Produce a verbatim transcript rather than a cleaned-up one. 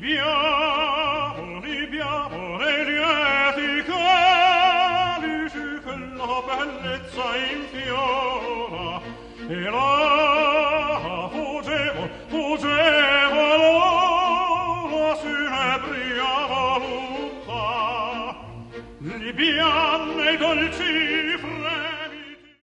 Libiamo, libiamo le lieti calici che la bellezza infiora e la fuggevo, fuggevo la sinebria volutta. Libiam nei dolci